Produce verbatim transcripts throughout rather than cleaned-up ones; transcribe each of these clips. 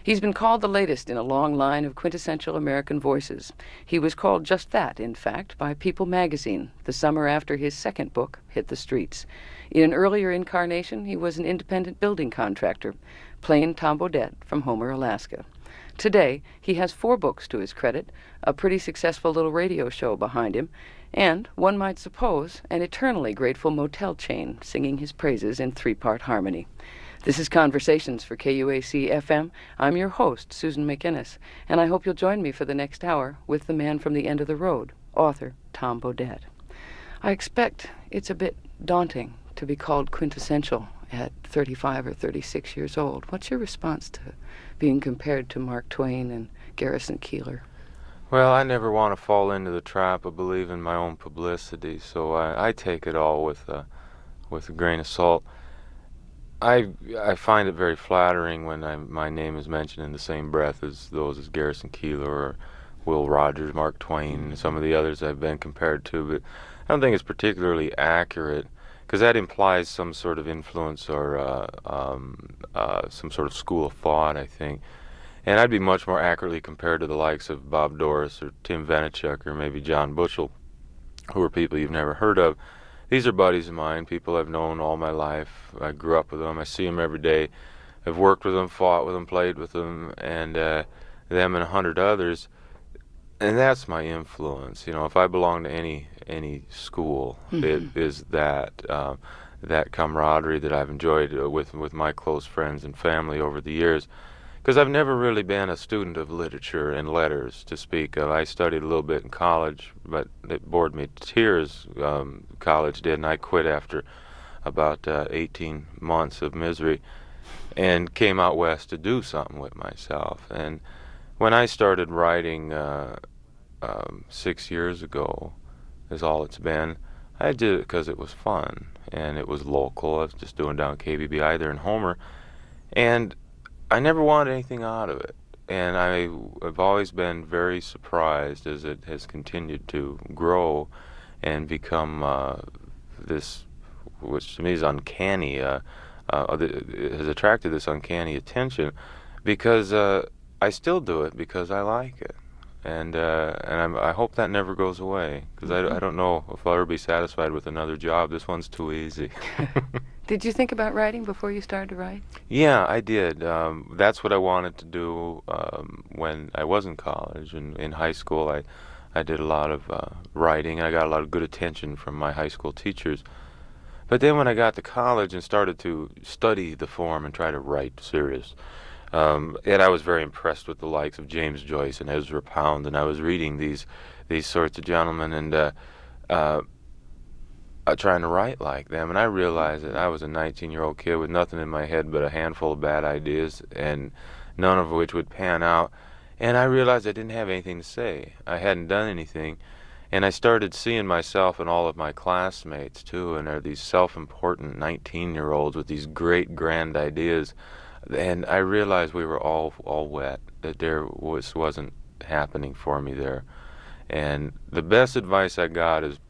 He's been called the latest in a long line of quintessential American voices. He was called just that, in fact, by People magazine the summer after his second book hit the streets. In an earlier incarnation, he was an independent building contractor, plain Tom Bodett from Homer, Alaska. Today, he has four books to his credit, a pretty successful little radio show behind him, and, one might suppose, an eternally grateful motel chain singing his praises in three-part harmony. This is Conversations for K U A C F M. I'm your host, Susan McInnes, and I hope you'll join me for the next hour with the man from the end of the road, author Tom Bodett. I expect it's a bit daunting to be called quintessential at thirty-five or thirty-six years old. What's your response to being compared to Mark Twain and Garrison Keillor? Well, I never want to fall into the trap of believing my own publicity, so I, I take it all with a, with a grain of salt. I I find it very flattering when I, my name is mentioned in the same breath as those as Garrison Keillor or Will Rogers, Mark Twain, and some of the others I've been compared to, but I don't think it's particularly accurate, because that implies some sort of influence or uh, um, uh, some sort of school of thought, I think. And I'd be much more accurately compared to the likes of Bob Doris or Tim Vanacek or maybe John Butchell, who are people you've never heard of. These are buddies of mine, people I've known all my life. I grew up with them. I see them every day. I've worked with them, fought with them, played with them, and uh, them and a hundred others. And that's my influence. You know, if I belong to any any school, mm-hmm. it is that uh, that camaraderie that I've enjoyed uh, with with my close friends and family over the years. Because I've never really been a student of literature and letters to speak of. I studied a little bit in college, but it bored me to tears. Um, college did, and I quit after about uh, eighteen months of misery and came out west to do something with myself. And when I started writing uh, um, six years ago, is all it's been, I did it because it was fun, and it was local. I was just doing down K B B I there in Homer, and I never wanted anything out of it, and I have always been very surprised as it has continued to grow and become uh, this, which to me is uncanny, uh, uh, it has attracted this uncanny attention, because uh, I still do it because I like it, and uh, and I'm, I hope that never goes away, because mm-hmm. I, I don't know if I'll ever be satisfied with another job. This one's too easy. Did you think about writing before you started to write? Yeah, I did. Um, that's what I wanted to do um, when I was in college. And in high school, I, I did a lot of uh, writing, and I got a lot of good attention from my high school teachers. But then when I got to college and started to study the form and try to write serious, um, and I was very impressed with the likes of James Joyce and Ezra Pound, and I was reading these these sorts of gentlemen, and uh, uh, Uh, trying to write like them, and I realized that I was a nineteen-year-old kid with nothing in my head but a handful of bad ideas, and none of which would pan out. And I realized I didn't have anything to say. I hadn't done anything, and I started seeing myself and all of my classmates too, and they're these self-important nineteen-year-olds with these great grand ideas, and I realized we were all all wet, that there was wasn't happening for me there. And the best advice I got is,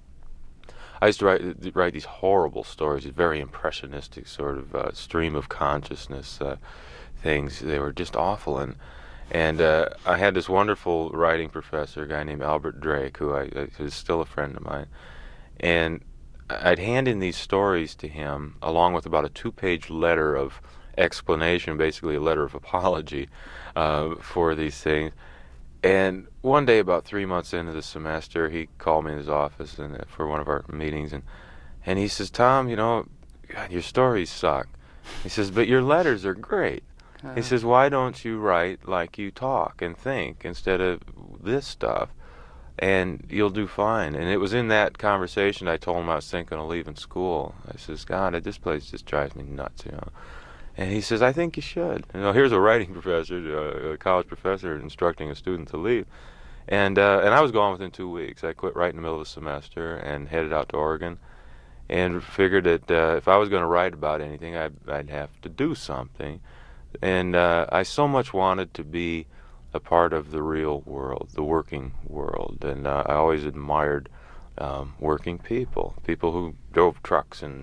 I used to write, write these horrible stories, these very impressionistic sort of uh, stream of consciousness uh, things. They were just awful. And and uh, I had this wonderful writing professor, a guy named Albert Drake, who I, I, is still a friend of mine. And I'd hand in these stories to him, along with about a two-page letter of explanation, basically a letter of apology uh, for these things. And one day, about three months into the semester, he called me in his office and uh, for one of our meetings, and and he says, "Tom, you know, God, your stories suck." He says, "But your letters are great." Uh-huh. He says, "Why don't you write like you talk and think instead of this stuff, and you'll do fine." And it was in that conversation I told him I was thinking of leaving school. I says, "God, this place just drives me nuts, you know." And he says, "I think you should." You know, here's a writing professor, uh, a college professor, instructing a student to leave. And uh, and I was gone within two weeks. I quit right in the middle of the semester and headed out to Oregon, and figured that uh, if I was going to write about anything, I'd, I'd have to do something. And uh, I so much wanted to be a part of the real world, the working world. And uh, I always admired um, working people, people who drove trucks and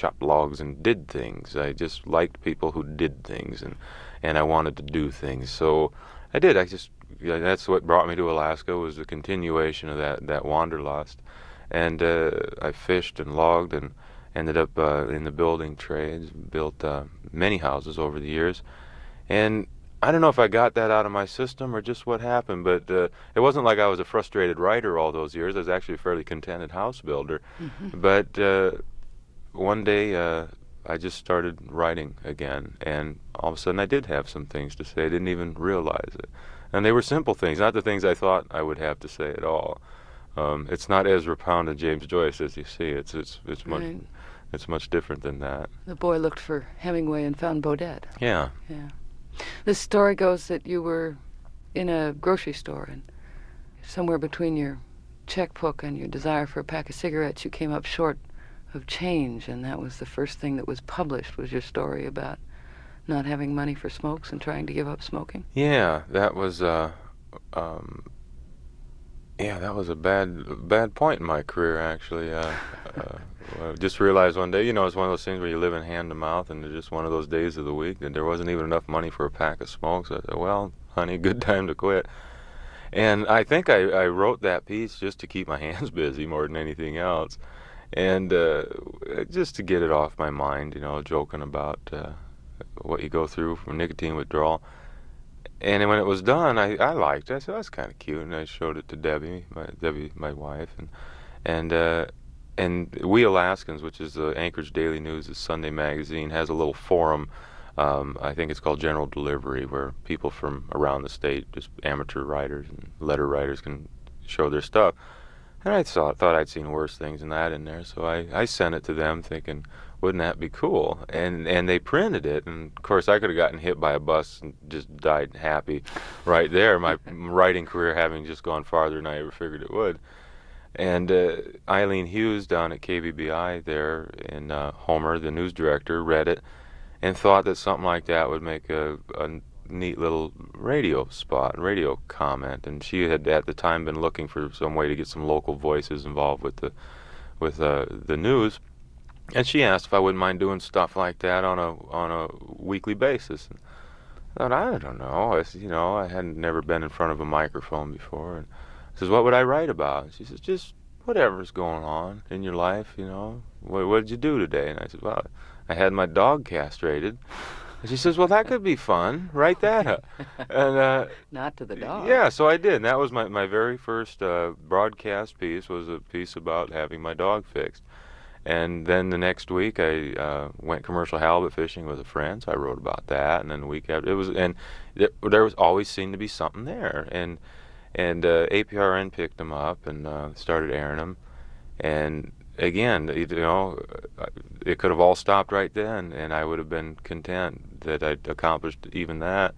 chopped logs and did things. I just liked people who did things, and and I wanted to do things. So I did. I just yeah, that's what brought me to Alaska, was the continuation of that that wanderlust. And uh, I fished and logged and ended up uh, in the building trades, built uh, many houses over the years. And I don't know if I got that out of my system or just what happened, but uh, it wasn't like I was a frustrated writer all those years. I was actually a fairly contented house builder. Mm-hmm. But uh, one day uh, I just started writing again, and all of a sudden I did have some things to say. I didn't even realize it. And they were simple things, not the things I thought I would have to say at all. Um, it's not Ezra Pound and James Joyce as you see. It's it's it's much Right. it's much different than that. The boy looked for Hemingway and found Bodette. Yeah. Yeah. The story goes that you were in a grocery store, and somewhere between your checkbook and your desire for a pack of cigarettes, you came up short of change, and that was the first thing that was published, was your story about not having money for smokes and trying to give up smoking. Yeah, that was uh, um, yeah, that was a bad bad point in my career, actually. Uh, uh, I just realized one day, you know, it's one of those things where you live in hand to mouth, and it's just one of those days of the week that there wasn't even enough money for a pack of smokes. I said, well, honey, good time to quit. And I think I, I wrote that piece just to keep my hands busy more than anything else, and uh, just to get it off my mind, you know, joking about uh, what you go through from nicotine withdrawal. And when it was done, I, I liked it. I said, that's kind of cute, and I showed it to Debbie, my Debbie, my wife, and and uh, and We Alaskans, which is the Anchorage Daily News' Sunday magazine, has a little forum. Um, I think it's called General Delivery, where people from around the state, just amateur writers and letter writers, can show their stuff. And I thought thought I'd seen worse things than that in there, so I, I sent it to them, thinking, wouldn't that be cool? And and they printed it, and of course I could have gotten hit by a bus and just died happy right there, my writing career having just gone farther than I ever figured it would. And uh, Eileen Hughes down at K B B I there in uh, Homer, the news director, read it and thought that something like that would make a, a neat little radio spot, radio comment. And she had at the time been looking for some way to get some local voices involved with the with uh, the news. And she asked if I wouldn't mind doing stuff like that on a on a weekly basis. And I thought, I don't know. I said, you know, I hadn't never been in front of a microphone before. And I says, what would I write about? And she says, just whatever's going on in your life, you know. What, what did you do today? And I said, well, I had my dog castrated. And she says, well, that could be fun. Write that up. And uh, Not to the dog. yeah, so I did. And that was my, my very first uh, broadcast piece, was a piece about having my dog fixed. And then the next week, I uh, went commercial halibut fishing with a friend, so I wrote about that. And then the week after, it was, and there, there was always seemed to be something there. And and uh, A P R N picked them up and uh, started airing them. And again, you know, it could have all stopped right then, and I would have been content that I'd accomplished even that.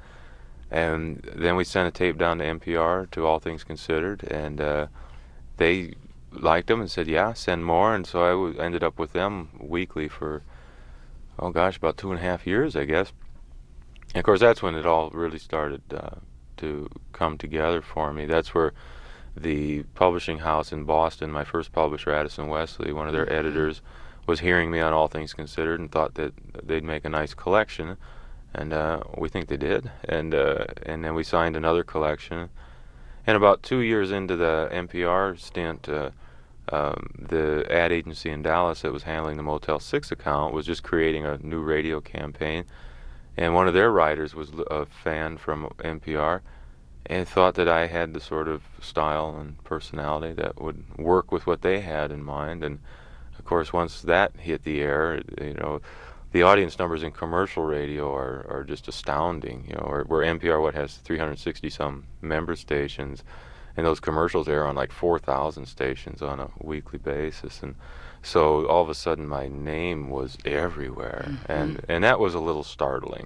And then we sent a tape down to N P R, to All Things Considered, and uh, they liked them and said, yeah, send more. And so I w- ended up with them weekly for, oh gosh, about two and a half years, I guess. And of course, that's when it all really started uh, to come together for me. That's where the publishing house in Boston, my first publisher, Addison Wesley, one of their Mm-hmm. editors, was hearing me on All Things Considered and thought that they'd make a nice collection. And uh, we think they did. And uh, and then we signed another collection. And about two years into the N P R stint, uh, um, the ad agency in Dallas that was handling the Motel six account was just creating a new radio campaign. And one of their writers was a fan from N P R and thought that I had the sort of style and personality that would work with what they had in mind. And of course, once that hit the air, you know, the audience numbers in commercial radio are, are just astounding. You know, where, where N P R, what, has three hundred sixty some member stations, and those commercials air on like four thousand stations on a weekly basis. And so all of a sudden my name was everywhere. Mm-hmm. And, and that was a little startling,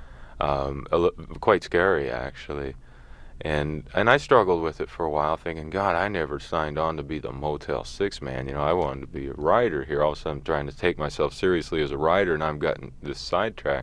um, a li- quite scary actually. And and I struggled with it for a while, thinking, God, I never signed on to be the Motel six man. You know, I wanted to be a writer here. All of a sudden I'm trying to take myself seriously as a writer, and I've gotten this sidetrack.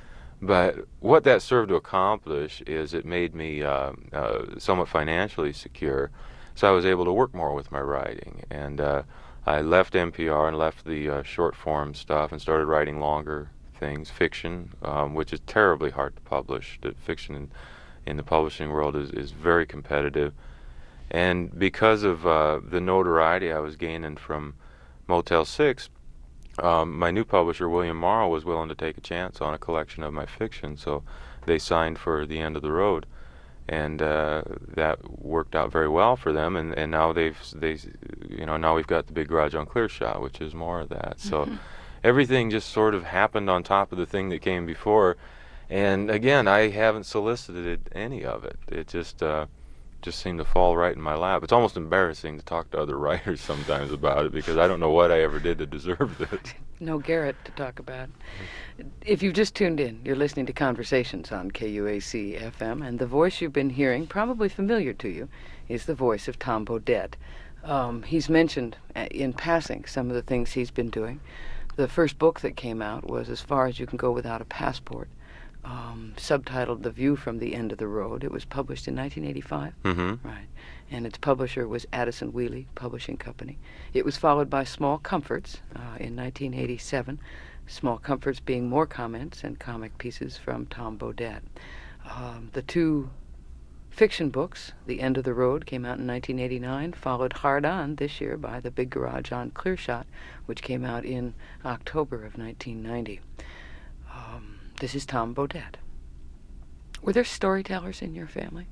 But what that served to accomplish is it made me uh, uh, somewhat financially secure, so I was able to work more with my writing. And uh, I left N P R and left the uh, short form stuff and started writing longer things, fiction, um, which is terribly hard to publish. The fiction in, in the publishing world is, is very competitive. And because of uh, the notoriety I was gaining from Motel six, um, my new publisher, William Morrow, was willing to take a chance on a collection of my fiction, so they signed for The End of the Road. And uh, that worked out very well for them, and, and now they've they you know now we've got The Big Garage on Clearshot, which is more of that. So Mm-hmm. everything just sort of happened on top of the thing that came before, and again, I haven't solicited any of it. It just uh, just seemed to fall right in my lap. It's almost embarrassing to talk to other writers sometimes about it, because I don't know what I ever did to deserve this. No Garrett to talk about. If you've just tuned in, you're listening to Conversations on K U A C F M, and the voice you've been hearing, probably familiar to you, is the voice of Tom Bodett. Um, he's mentioned uh, in passing some of the things he's been doing. The first book that came out was As Far as You Can Go Without a Passport, um, subtitled The View from the End of the Road. It was published in nineteen eighty-five. Mm-hmm. Right. And its publisher was Addison Wheely Publishing Company. It was followed by Small Comforts uh, in nineteen eighty-seven. Small Comforts being more comments and comic pieces from Tom Bodett. Um, the two fiction books, The End of the Road, came out in nineteen eighty-nine, followed hard on this year by The Big Garage on Clearshot, which came out in October of nineteen ninety. Um, this is Tom Bodett. Were there storytellers in your family?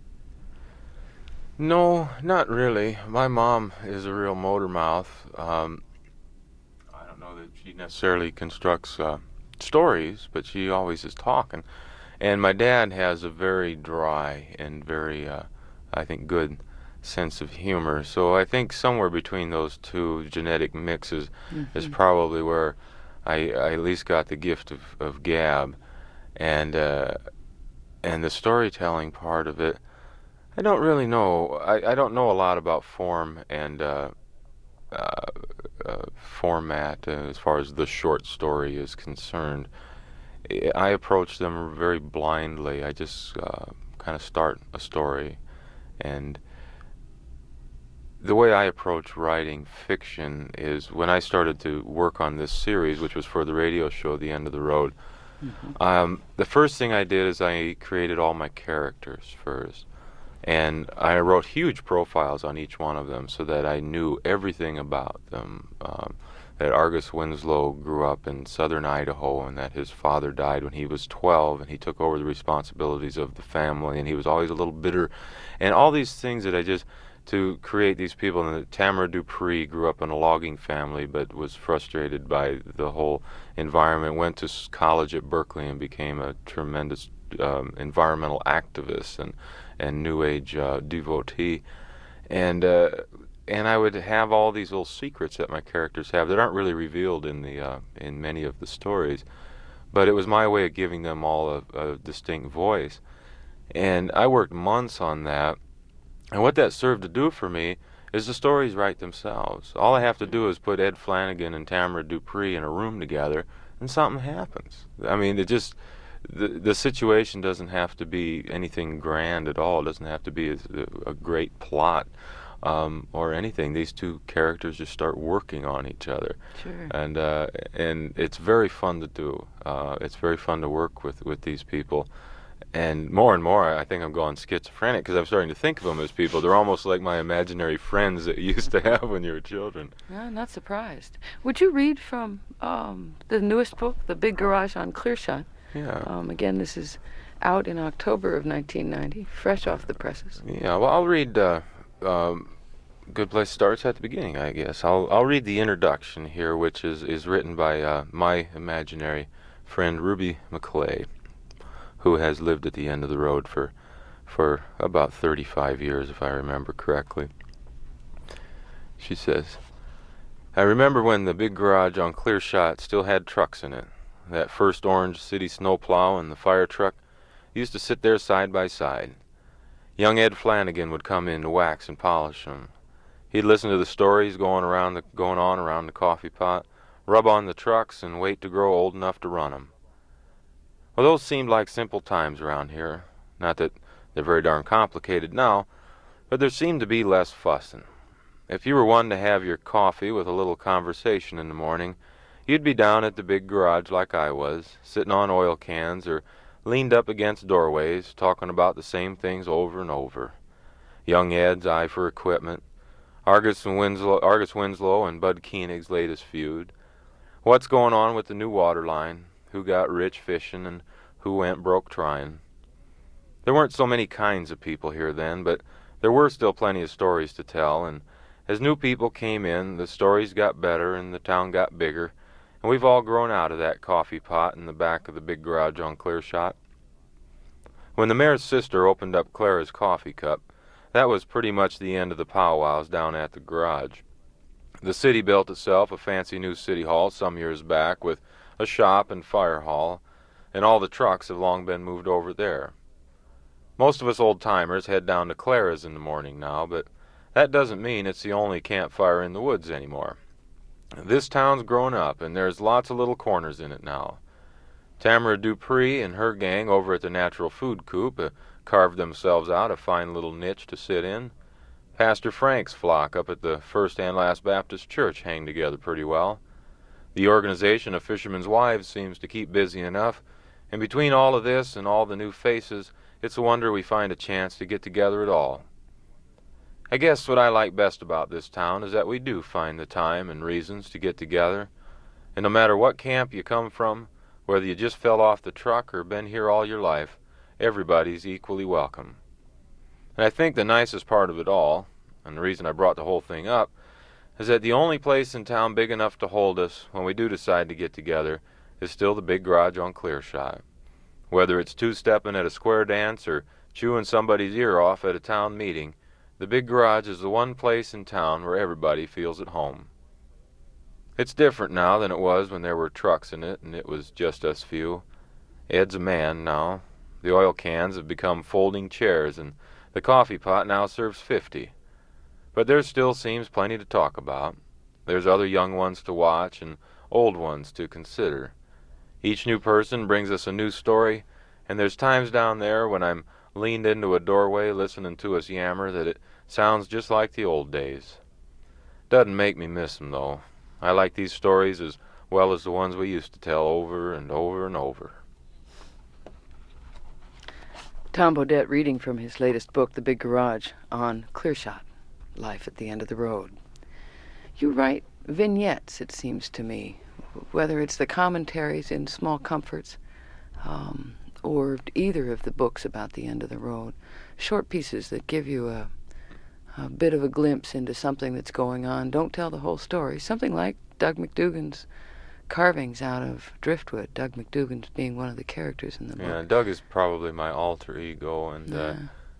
No, not really. My mom is a real motor mouth. Um, I don't know that she necessarily constructs uh, stories, but she always is talking. And my dad has a very dry and very, uh, I think, good sense of humor. So I think somewhere between those two genetic mixes Mm-hmm. is probably where I, I at least got the gift of, of gab. And, uh, and the storytelling part of it, I don't really know. I, I don't know a lot about form and uh, uh, uh, format uh, as far as the short story is concerned. I I approach them very blindly. I just uh, kind of start a story, and the way I approach writing fiction is when I started to work on this series, which was for the radio show The End of the Road. Mm-hmm. Um, the first thing I did is I created all my characters first. And I wrote huge profiles on each one of them so that I knew everything about them. Um, that Argus Winslow grew up in southern Idaho, and that his father died when he was twelve, and he took over the responsibilities of the family, and he was always a little bitter. And all these things that I just, to create these people. And that Tamara Dupree grew up in a logging family, but was frustrated by the whole environment, went to s- college at Berkeley and became a tremendous um, environmental activist and and New Age uh, devotee, and uh, and I would have all these little secrets that my characters have that aren't really revealed in the uh, in many of the stories, but it was my way of giving them all a, a distinct voice, and I worked months on that, and what that served to do for me is the stories write themselves. All I have to do is put Ed Flanagan and Tamara Dupree in a room together, and something happens. I mean, it just the the situation doesn't have to be anything grand at all. It doesn't have to be a, a great plot um, or anything. These two characters just start working on each other, Sure. and uh, and it's very fun to do. Uh, it's very fun to work with with these people. And more and more, I think I'm going schizophrenic because I'm starting to think of them as people. They're almost like my imaginary friends that you used to have when you were children. No, I'm not surprised. Would you read from um, the newest book, The Big Garage on Clearshot? Yeah. Um, again, this is out in October of nineteen ninety, fresh off the presses. Yeah, well, I'll read. Uh, um, good place starts at the beginning, I guess. I'll I'll read the introduction here, which is is written by uh, my imaginary friend Ruby McClay, who has lived at the end of the road for for about thirty-five years, if I remember correctly. She says, "I remember when the big garage on Clearshot still had trucks in it. That first orange city snowplow and the fire truck used to sit there side by side. Young Ed Flanagan would come in to wax and polish 'em. He'd listen to the stories going around the, going on around the coffee pot, rub on the trucks, and wait to grow old enough to run 'em. Well, those seemed like simple times around here. Not that they're very darn complicated now, but there seemed to be less fussing. if you were one to have your coffee with a little conversation in the morning, you'd be down at the big garage like I was, sitting on oil cans or leaned up against doorways, talking about the same things over and over. Young Ed's eye for equipment, Argus and Winslow, Argus Winslow and Bud Koenig's latest feud, what's going on with the new water line, who got rich fishing and who went broke trying. There weren't so many kinds of people here then, but there were still plenty of stories to tell, and as new people came in, the stories got better and the town got bigger, and we've all grown out of that coffee pot in the back of the big garage on Clearshot. When the mayor's sister opened up Clara's coffee cup, that was pretty much the end of the powwows down at the garage. The city built itself a fancy new city hall some years back with a shop and fire hall, and all the trucks have long been moved over there. Most of us old-timers head down to Clara's in the morning now, but that doesn't mean it's the only campfire in the woods anymore. This town's grown up, and there's lots of little corners in it now. Tamara Dupree and her gang over at the Natural Food Coop uh, carved themselves out a fine little niche to sit in. Pastor Frank's flock up at the First and Last Baptist Church hang together pretty well. The organization of Fishermen's Wives seems to keep busy enough, and between all of this and all the new faces, it's a wonder we find a chance to get together at all. I guess what I like best about this town is that we do find the time and reasons to get together, and no matter what camp you come from, whether you just fell off the truck or been here all your life, everybody's equally welcome. And I think the nicest part of it all, and the reason I brought the whole thing up, is that the only place in town big enough to hold us when we do decide to get together is still the big garage on Clearshot. Whether it's two-stepping at a square dance or chewing somebody's ear off at a town meeting, the big garage is the one place in town where everybody feels at home. It's different now than it was when there were trucks in it and it was just us few. Ed's a man now. The oil cans have become folding chairs and the coffee pot now serves fifty. But there still seems plenty to talk about. There's other young ones to watch and old ones to consider. Each new person brings us a new story, and there's times down there when I'm leaned into a doorway listening to us yammer that it sounds just like the old days. Doesn't make me miss 'em, though. I like these stories as well as the ones we used to tell over and over and over. Tom Bodett reading from his latest book, The Big Garage, on Clearshot, Life at the End of the Road. You write vignettes, it seems to me, whether it's the commentaries in Small Comforts, um, or either of the books about the end of the road, short pieces that give you a, a bit of a glimpse into something that's going on. Don't tell the whole story. Something like Doug McDugan's carvings out of driftwood, Doug McDugan's being one of the characters in the book. Yeah, Doug is probably my alter ego, and uh,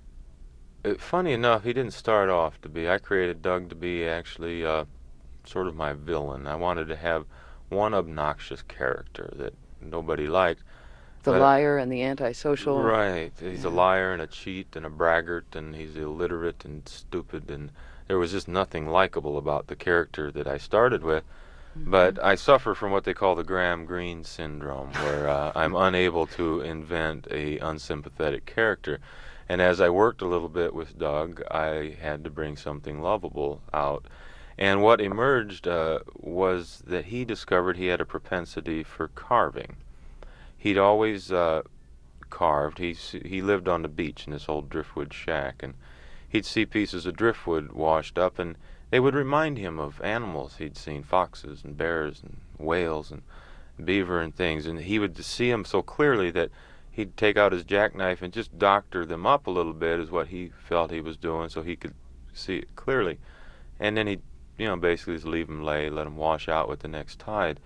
yeah. it, funny enough, he didn't start off to be. I created Doug to be actually uh, sort of my villain. I wanted to have one obnoxious character that nobody liked. The but, liar and the antisocial. Right. He's yeah. a liar and a cheat and a braggart, and he's illiterate and stupid, and there was just nothing likable about the character that I started with. Mm-hmm. But I suffer from what they call the Graham Greene syndrome, where uh, I'm unable to invent a unsympathetic character. And as I worked a little bit with Doug, I had to bring something lovable out. And what emerged uh, was that he discovered he had a propensity for carving. He'd always uh, carved. He he lived on the beach in this old driftwood shack, and he'd see pieces of driftwood washed up, and they would remind him of animals he'd seen, foxes and bears and whales and beaver and things, and he would see them so clearly that he'd take out his jackknife and just doctor them up a little bit is what he felt he was doing so he could see it clearly. And then he'd, you know, basically just leave them lay, let them wash out with the next tide.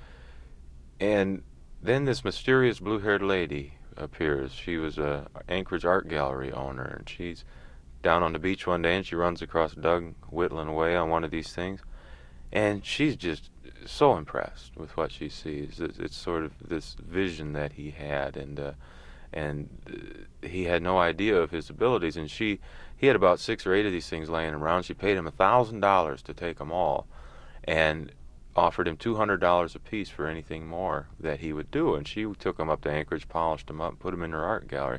And then this mysterious blue-haired lady appears. She was a Anchorage art gallery owner, and she's down on the beach one day, and she runs across Doug whittling away on one of these things, and she's just so impressed with what she sees. It's, it's sort of this vision that he had, and uh, and uh, he had no idea of his abilities. And she, he had about six or eight of these things laying around. She paid him a thousand dollars to take them all, and offered him two hundred dollars a piece for anything more that he would do. And she took them up to Anchorage, polished them up, put them in her art gallery.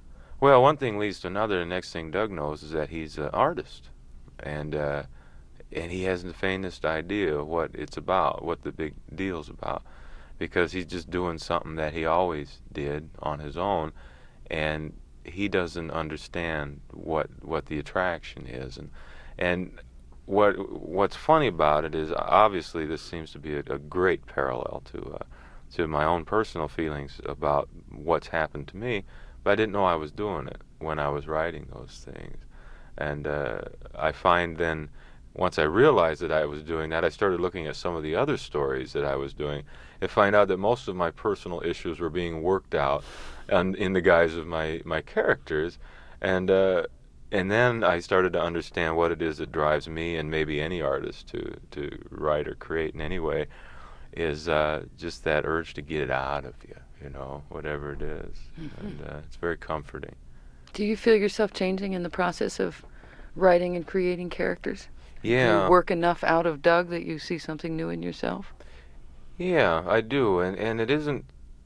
Well, one thing leads to another. The next thing Doug knows is that he's an artist, and uh, and he hasn't the faintest idea what it's about, what the big deal's about, because he's just doing something that he always did on his own, and he doesn't understand what what the attraction is. And and what what's funny about it is, obviously this seems to be a, a great parallel to uh, to my own personal feelings about what's happened to me, but I didn't know I was doing it when I was writing those things. And uh, I find then, once I realized that I was doing that, I started looking at some of the other stories that I was doing and find out that most of my personal issues were being worked out and in the guise of my, my characters. And uh, and then I started to understand what it is that drives me, and maybe any artist, to, to write or create in any way, is uh, just that urge to get it out of you, you know, whatever it is. Mm-hmm. And uh, it's very comforting. Do you feel yourself changing in the process of writing and creating characters? Yeah. Do you work enough out of Doug that you see something new in yourself? Yeah, I do. And, and it isn't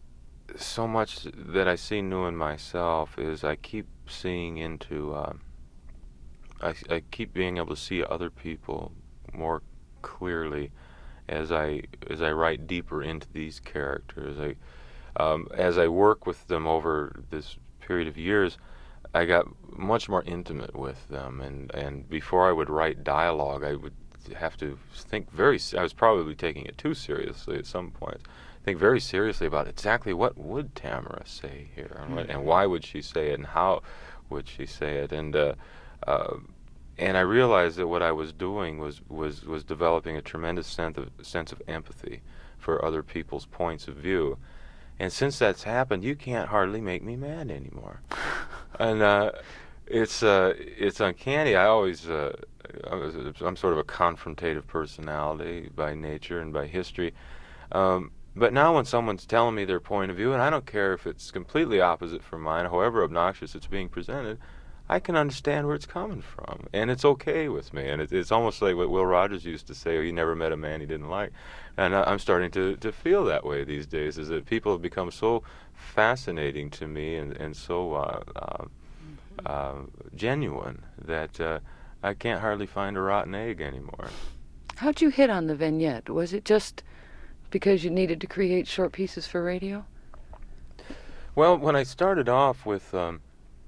so much that I see new in myself, is I keep seeing into, uh, I, I keep being able to see other people more clearly as I as I write deeper into these characters. I, um, as I work with them over this period of years, I got much more intimate with them, and, and before I would write dialogue, I would have to think very, I was probably taking it too seriously at some point, think very seriously about exactly what would Tamara say here, and, what, and why would she say it, and how would she say it, and uh, uh, and I realized that what I was doing was, was, was developing a tremendous sense of, sense of empathy for other people's points of view. And since that's happened, you can't hardly make me mad anymore. And uh, it's uh, it's uncanny. I always, uh, I'm sort of a confrontative personality by nature and by history. Um, but now when someone's telling me their point of view, and I don't care if it's completely opposite from mine, however obnoxious it's being presented, I can understand where it's coming from, and it's okay with me. And it, it's almost like what Will Rogers used to say: oh, "He never met a man he didn't like." And I, I'm starting to, to feel that way these days. Is that people have become so fascinating to me, and and so uh, uh, uh, genuine that uh, I can't hardly find a rotten egg anymore. How'd you hit on the vignette? Was it just because you needed to create short pieces for radio? Well, when I started off with. Um,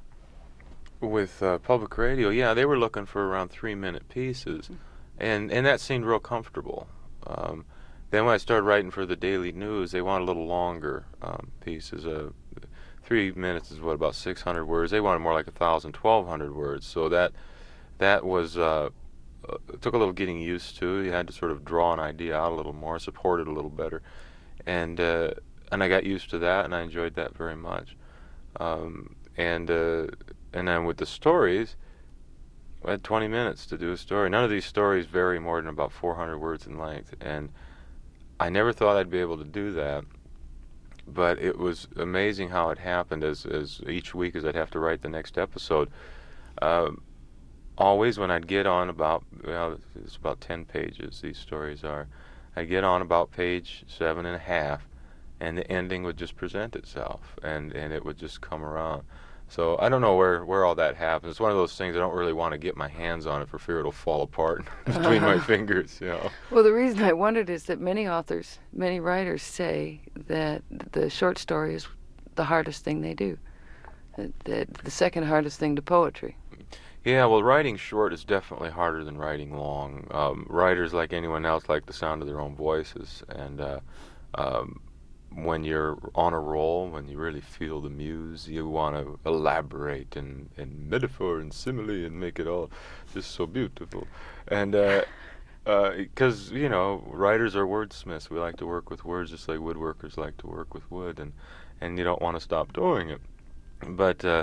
With uh, public radio, yeah, they were looking for around three-minute pieces, and and that seemed real comfortable. Um, then when I started writing for the Daily News, they wanted a little longer um, pieces. Uh, three minutes is what, about six hundred words. They wanted more like a thousand, twelve hundred words. So that that was uh, uh, took a little getting used to. You had to sort of draw an idea out a little more, support it a little better, and uh, and I got used to that, and I enjoyed that very much. Um, and uh, And then with the stories, I had twenty minutes to do a story. None of these stories vary more than about four hundred words in length. And I never thought I'd be able to do that. But it was amazing how it happened as, as each week as I'd have to write the next episode. Um, always when I'd get on about, well, it's about ten pages, these stories are. I'd get on about page seven and a half, and the ending would just present itself, and, and it would just come around. So I don't know where, where all that happens. It's one of those things I don't really want to get my hands on it for fear it'll fall apart between my fingers, you know. Well, the reason I wondered is that many authors, many writers say that the short story is the hardest thing they do, that, that the second hardest thing to poetry. Yeah, well, writing short is definitely harder than writing long. Um, writers, like anyone else, like the sound of their own voices, and uh, um, when you're on a roll, when you really feel the muse, you want to elaborate in, in metaphor and simile and make it all just so beautiful. And because, uh, uh, you know, writers are wordsmiths. We like to work with words just like woodworkers like to work with wood, and, and you don't want to stop doing it. But uh,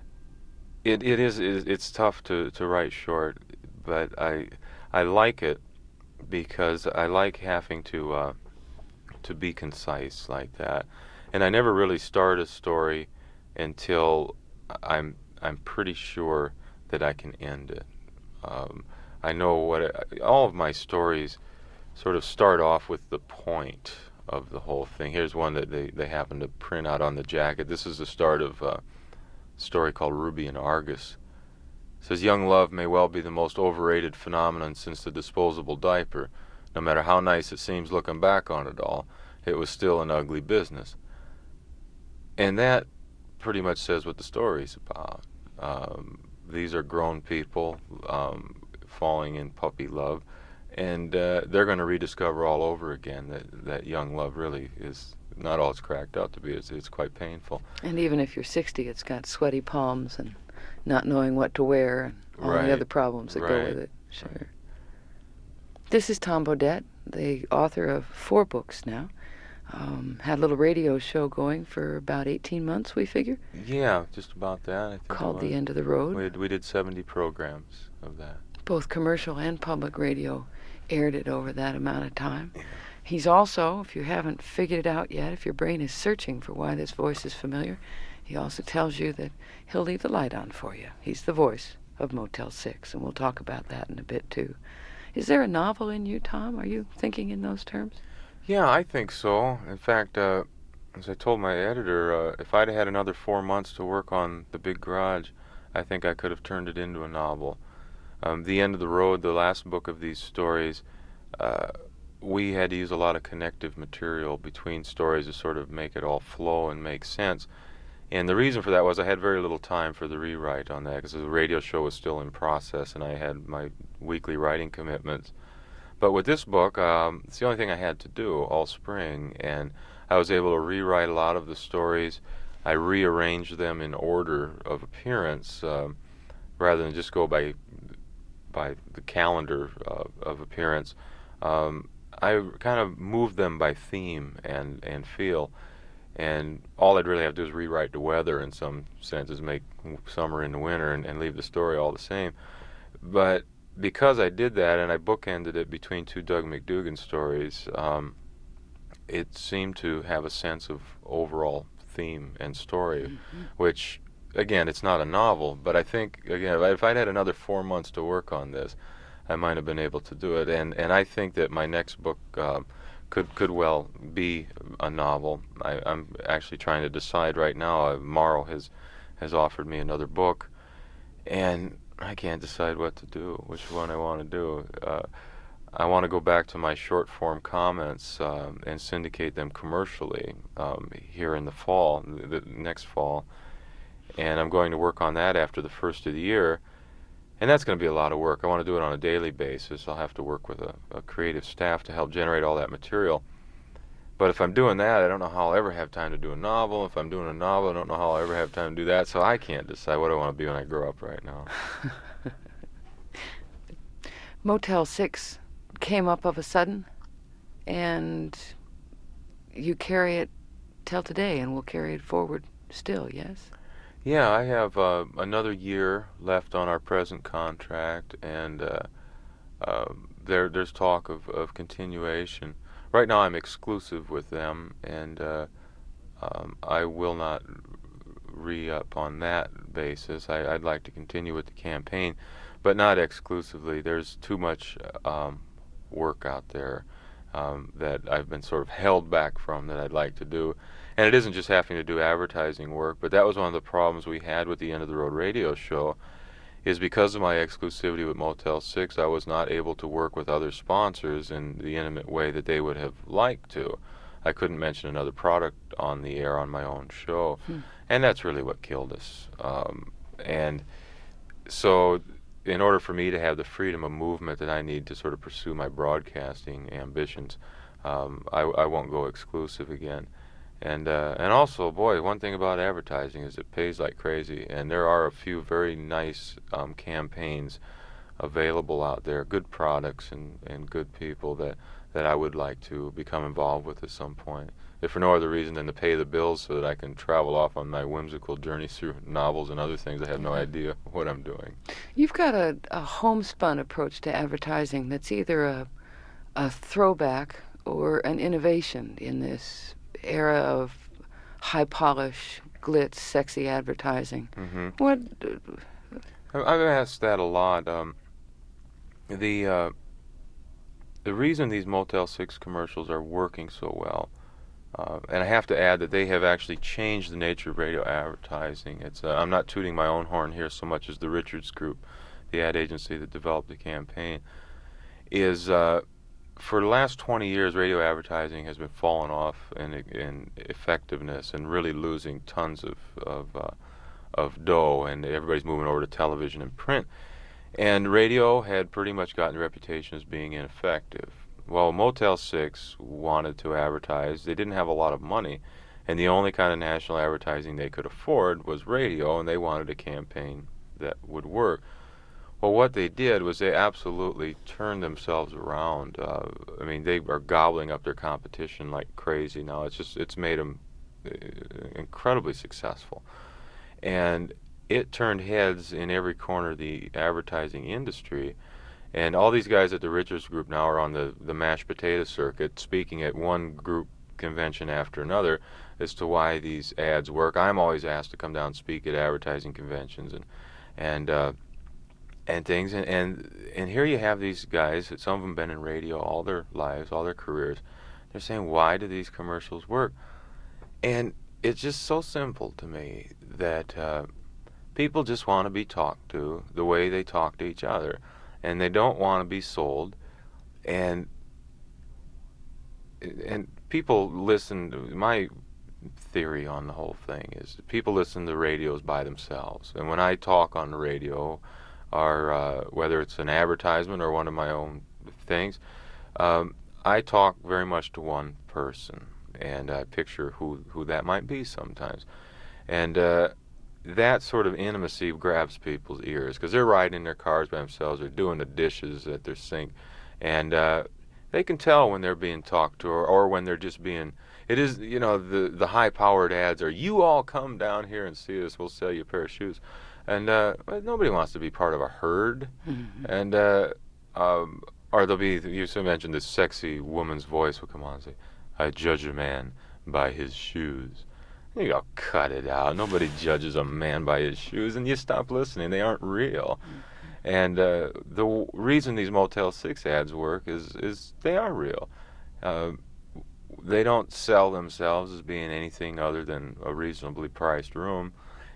it it is it's tough to, to write short, but I I like it because I like having to... Uh, to be concise like that, and I never really start a story until I'm I'm pretty sure that I can end it. Um, I know what it, all of my stories sort of start off with the point of the whole thing. Here's one that they, they happen to print out on the jacket. This is the start of a story called Ruby and Argus, says young love may well be the most overrated phenomenon since the disposable diaper. No matter how nice it seems looking back on it all, it was still an ugly business. And that pretty much says what the story's about. Um, these are grown people um, falling in puppy love, and uh, they're going to rediscover all over again that, that young love really is not all it's cracked out to be. It's, it's quite painful. And even if you're sixty, it's got sweaty palms and not knowing what to wear and all Right. the other problems that Right. go with it. Sure. This is Tom Bodett, the author of four books now. Um, had a little radio show going for about eighteen months, we figure, Yeah, just about that. I think it called The was. End of the Road. We, we did seventy programs of that. Both commercial and public radio aired it over that amount of time. He's also, if you haven't figured it out yet, if your brain is searching for why this voice is familiar, he also tells you that he'll leave the light on for you. He's the voice of Motel six, and we'll talk about that in a bit, too. Is there a novel in you, Tom? Are you thinking in those terms? Yeah, I think so. In fact, uh, as I told my editor, uh, if I'd had another four months to work on The Big Garage, I think I could have turned it into a novel. Um, the End of the Road, the last book of these stories, uh, we had to use a lot of connective material between stories to sort of make it all flow and make sense. And the reason for that was I had very little time for the rewrite on that because the radio show was still in process and I had my weekly writing commitments. But with this book, um, it's the only thing I had to do all spring, and I was able to rewrite a lot of the stories. I rearranged them in order of appearance um, rather than just go by by the calendar uh, of appearance. Um, I kind of moved them by theme and, and feel, and all I'd really have to do is rewrite the weather in some senses, make summer into winter, and, and leave the story all the same. But because I did that and I bookended it between two Doug McDugan stories, um, it seemed to have a sense of overall theme and story, mm-hmm. which, again, it's not a novel, but I think, again, if I'd had another four months to work on this, I might have been able to do it. And, and I think that my next book um, could could well be a novel. I, I'm actually trying to decide right now. Uh, Morrow has, has offered me another book, and I can't decide what to do, which one I want to do. Uh, I want to go back to my short-form comments um, and syndicate them commercially um, here in the fall, the, the next fall. And I'm going to work on that after the first of the year. And that's going to be a lot of work. I want to do it on a daily basis. I'll have to work with a, a creative staff to help generate all that material. But if I'm doing that, I don't know how I'll ever have time to do a novel. If I'm doing a novel, I don't know how I'll ever have time to do that. So I can't decide what I want to be when I grow up right now. Motel six came up of a sudden, and you carry it till today, and will carry it forward still, yes? Yeah, I have uh, another year left on our present contract, and uh, uh, there there's talk of, of continuation. Right now I'm exclusive with them, and uh, um, I will not re-up on that basis. I, I'd like to continue with the campaign, but not exclusively. There's too much um, work out there um, that I've been sort of held back from that I'd like to do. And it isn't just having to do advertising work, but that was one of the problems we had with the End of the Road radio show, is because of my exclusivity with Motel six, I was not able to work with other sponsors in the intimate way that they would have liked to. I couldn't mention another product on the air on my own show, hmm. and that's really what killed us. Um, and so in order for me to have the freedom of movement that I need to sort of pursue my broadcasting ambitions, um, I, I won't go exclusive again. And uh, and also, boy, one thing about advertising is it pays like crazy, and there are a few very nice um, campaigns available out there, good products and, and good people that, that I would like to become involved with at some point, if for no other reason than to pay the bills so that I can travel off on my whimsical journeys through novels and other things. I have no idea what I'm doing. You've got a, a homespun approach to advertising that's either a, a throwback or an innovation in this era of high polish, glitz, sexy advertising. Mm-hmm. What? Uh, I've asked that a lot. Um, the uh, the reason these Motel six commercials are working so well Uh, and I have to add that they have actually changed the nature of radio advertising. It's uh, I'm not tooting my own horn here so much as the Richards Group, the ad agency that developed the campaign, is uh, for the last twenty years, radio advertising has been falling off in, in effectiveness and really losing tons of of, uh, of dough, and everybody's moving over to television and print. And radio had pretty much gotten the reputation as being ineffective. Well, Motel six wanted to advertise. They didn't have a lot of money, and the only kind of national advertising they could afford was radio, and they wanted a campaign that would work. Well, what they did was they absolutely turned themselves around. Uh, I mean, they are gobbling up their competition like crazy now. It's just it's made them uh, incredibly successful, and it turned heads in every corner of the advertising industry. And all these guys at the Richards Group now are on the, the mashed potato circuit, speaking at one group convention after another as to why these ads work. I'm always asked to come down and speak at advertising conventions and and uh, and things. And, and and here you have these guys, some of them been in radio all their lives, all their careers. They're saying, why do these commercials work? And it's just so simple to me that uh, people just want to be talked to the way they talk to each other. And they don't want to be sold, and and people listen to, my theory on the whole thing is that people listen to radios by themselves. And when I talk on the radio, or uh, whether it's an advertisement or one of my own things, um, I talk very much to one person, and I picture who, who that might be sometimes. And uh, that sort of intimacy grabs people's ears because they're riding in their cars by themselves, they're doing the dishes at their sink, and uh, they can tell when they're being talked to, or, or when they're just being, it is, you know, the, the high-powered ads are, you all come down here and see us, we'll sell you a pair of shoes. And uh, well, nobody wants to be part of a herd. Mm-hmm. And, uh, um, or there'll be, you mentioned this sexy woman's voice will come on and say, I judge a man by his shoes. You go, cut it out. Nobody judges a man by his shoes, and you stop listening. They aren't real. And uh, the w- reason these Motel six ads work is is they are real. Uh, they don't sell themselves as being anything other than a reasonably priced room.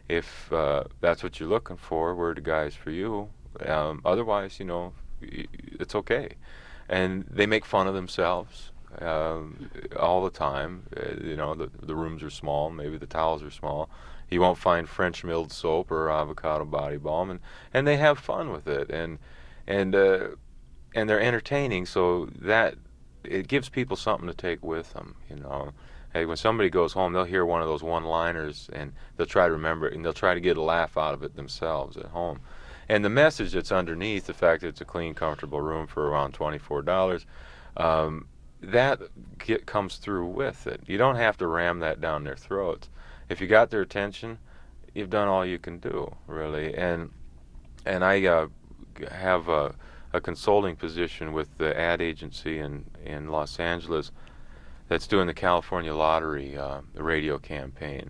If uh, that's what you're looking for, we're the guys for you. Um, otherwise, you know, it's okay. And they make fun of themselves. Um, all the time. Uh, you know, the the rooms are small, maybe the towels are small. You won't find French milled soap or avocado body balm, and, and they have fun with it, and and uh, and they're entertaining, so that it gives people something to take with them. You know, hey, when somebody goes home, they'll hear one of those one-liners, and they'll try to remember it, and they'll try to get a laugh out of it themselves at home. And the message that's underneath, the fact that it's a clean, comfortable room for around twenty-four dollars. Um, that get, comes through with it. You don't have to ram that down their throats. If you got their attention, you've done all you can do, really. And and I uh, have a, a consulting position with the ad agency in, in Los Angeles that's doing the California Lottery uh, the radio campaign.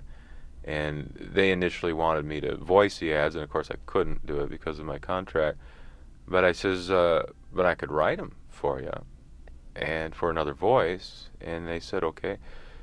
And they initially wanted me to voice the ads, and of course I couldn't do it because of my contract. But I says, uh, but I could write them for you, and for another voice, and they said okay.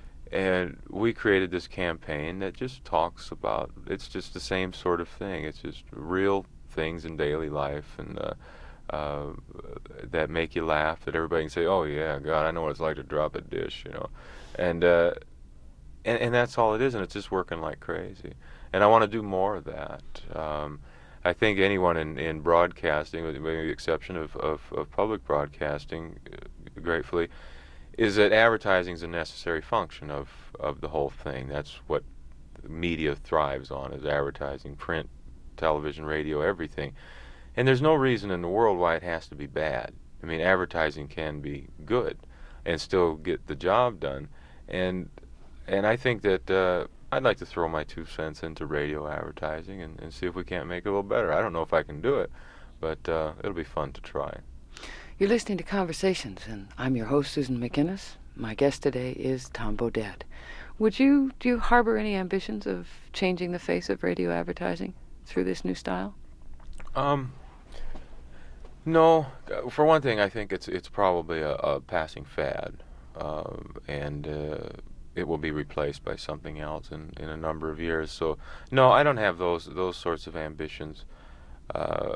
And we created this campaign that just talks about, it's just the same sort of thing. It's just real things in daily life, and uh, uh, that make you laugh, that everybody can say, oh yeah, God, I know what it's like to drop a dish, you know. And uh, and, and that's all it is, and it's just working like crazy. And I want to do more of that. Um, I think anyone in, in broadcasting, with the exception of, of, of public broadcasting, uh, gratefully, is that advertising is a necessary function of, of the whole thing. That's what media thrives on, is advertising, print, television, radio, everything. And there's no reason in the world why it has to be bad. I mean, advertising can be good and still get the job done. And and I think that uh, I'd like to throw my two cents into radio advertising and, and see if we can't make it a little better. I don't know if I can do it, but uh, it'll be fun to try. You're listening to Conversations, and I'm your host, Susan McInnes. My guest today is Tom Bodett. Would you, do you harbor any ambitions of changing the face of radio advertising through this new style? Um, no. For one thing, I think it's it's probably a, a passing fad, uh, and uh, it will be replaced by something else in, in a number of years. So, no, I don't have those those sorts of ambitions. Uh,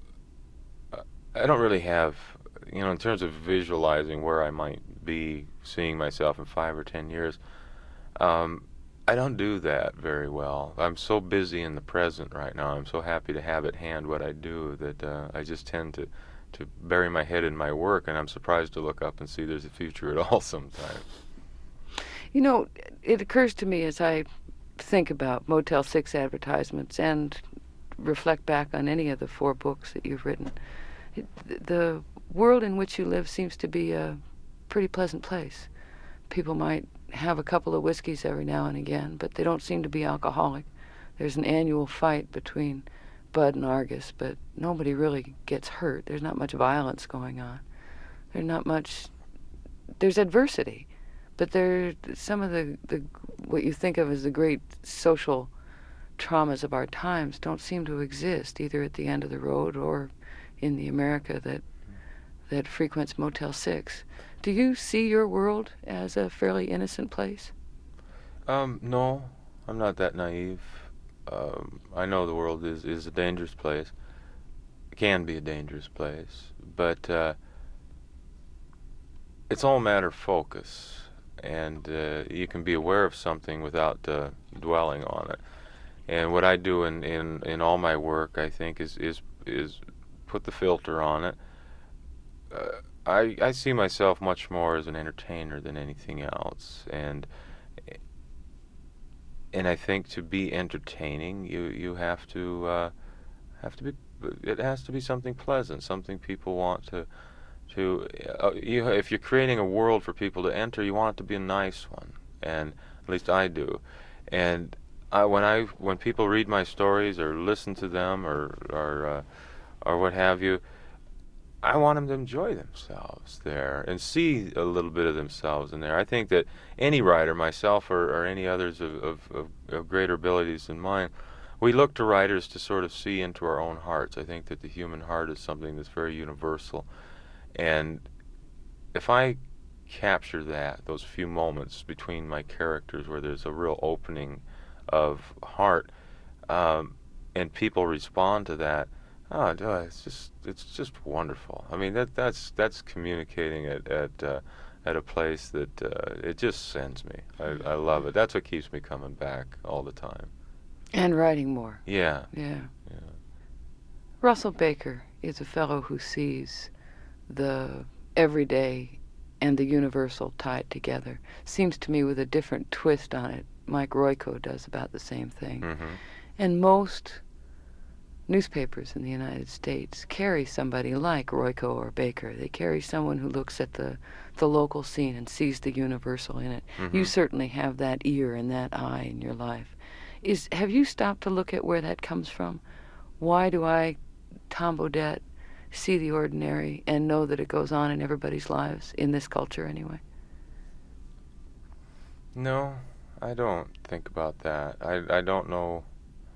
I don't really have, you know, in terms of visualizing where I might be seeing myself in five or ten years. Um, I don't do that very well. I'm so busy in the present right now. I'm so happy to have at hand what I do that uh, I just tend to, to bury my head in my work, and I'm surprised to look up and see there's a future at all sometimes. You know, it occurs to me as I think about Motel six advertisements and reflect back on any of the four books that you've written, it, the world in which you live seems to be a pretty pleasant place. People might have a couple of whiskeys every now and again, but they don't seem to be alcoholic. There's an annual fight between Bud and Argus, but nobody really gets hurt. There's not much violence going on. There's not much... There's adversity, but there some of the, the what you think of as the great social traumas of our times don't seem to exist, either at the end of the road or in the America that that frequents Motel six. Do you see your world as a fairly innocent place? Um, no, I'm not that naive. Um, I know the world is, is a dangerous place. It can be a dangerous place, but uh, it's all a matter of focus, and uh, you can be aware of something without uh, dwelling on it. And what I do in, in, in all my work, I think, is is is put the filter on it. Uh, I I see myself much more as an entertainer than anything else, and and I think to be entertaining, you you have to uh, have to be. It has to be something pleasant, something people want to to. Uh, you, if you're creating a world for people to enter, you want it to be a nice one, and at least I do. And I, when I when people read my stories or listen to them or or uh, or what have you, I want them to enjoy themselves there and see a little bit of themselves in there. I think that any writer, myself or, or any others of, of, of, of greater abilities than mine, we look to writers to sort of see into our own hearts. I think that the human heart is something that's very universal. And if I capture that, those few moments between my characters where there's a real opening of heart, um, and people respond to that, oh, it's just it's just wonderful. I mean, that that's that's communicating at at uh, at a place that uh, it just sends me. I, I love it. That's what keeps me coming back all the time. And writing more. Yeah. Yeah. Yeah. Russell Baker is a fellow who sees the everyday and the universal tied together. Seems to me with a different twist on it. Mike Royko does about the same thing. Mm-hmm. And most newspapers in the United States carry somebody like Royko or Baker. They carry someone who looks at the, the local scene and sees the universal in it. Mm-hmm. You certainly have that ear and that eye in your life. Is have you stopped to look at where that comes from? Why do I, Tom Bodett, see the ordinary and know that it goes on in everybody's lives, in this culture anyway? No, I don't think about that. I, I don't know.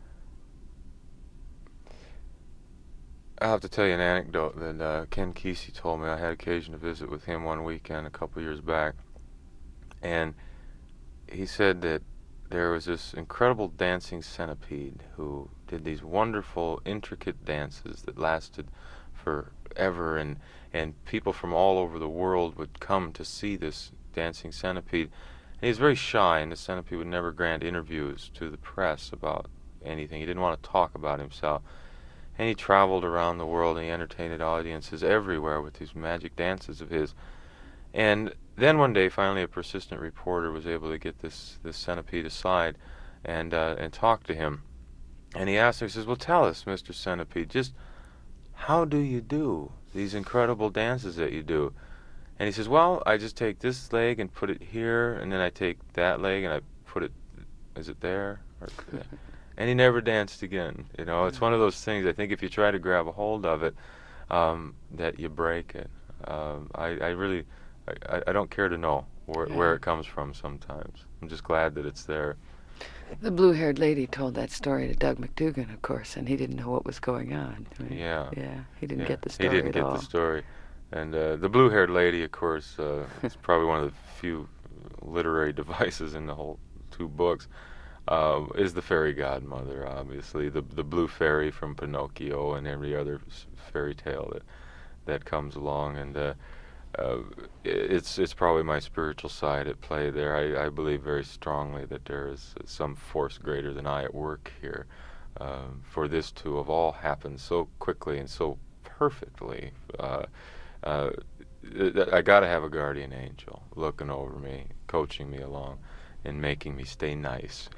I'll have to tell you an anecdote that uh, Ken Kesey told me. I had occasion to visit with him one weekend a couple years back, and he said that there was this incredible dancing centipede who did these wonderful, intricate dances that lasted forever, and and people from all over the world would come to see this dancing centipede. And he was very shy, and the centipede would never grant interviews to the press about anything. He didn't want to talk about himself. And he traveled around the world, and he entertained audiences everywhere with these magic dances of his. And then one day, finally, a persistent reporter was able to get this, this centipede aside and uh, and talk to him. And he asked him, he says, well, tell us, Mister Centipede, just how do you do these incredible dances that you do? And he says, well, I just take this leg and put it here, and then I take that leg and I put it, is it there? Or, and he never danced again. You know, it's one of those things, I think if you try to grab a hold of it, um, that you break it. Um, I, I really, I, I don't care to know where, Yeah. where it comes from sometimes. I'm just glad that it's there. The blue-haired lady told that story to Doug McDougan, of course, and he didn't know what was going on. I mean, Yeah. Yeah, he didn't Yeah. get the story He didn't at get all. the story. And uh, the blue-haired lady, of course, uh, is probably one of the few literary devices in the whole two books, uh, is the fairy godmother, obviously. The the blue fairy from Pinocchio and every other fairy tale that, that comes along. And uh, uh, it's it's probably my spiritual side at play there. I, I believe very strongly that there is some force greater than I at work here, uh, for this to have all happened so quickly and so perfectly. Uh, uh, I got to have a guardian angel looking over me, coaching me along, and making me stay nice.